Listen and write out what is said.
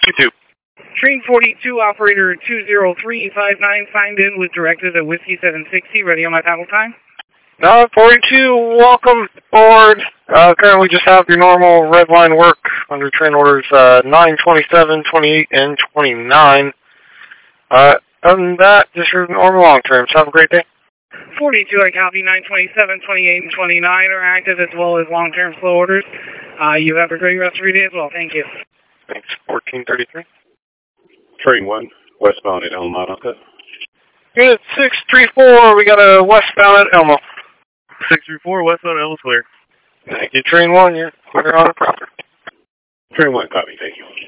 22. Train 42, operator 20359, signed in with directives at Whiskey 760, ready on my paddle time. 42, welcome aboard. Currently just have your normal red line work under train orders 9, 27, 28, and 29. Other than that, just your normal long terms. Have a great day. 42, I copy 9, 27, 28, and 29 are active as well as long-term slow orders. You have a great rest of your day as well. Thank you. Thanks. 1433. Train 1, westbound at Elma. Unit 634, we got a westbound at Elma. 634, westbound at Elma clear. Thank you, Train 1. You're clear on the property. Train 1, copy. Thank you.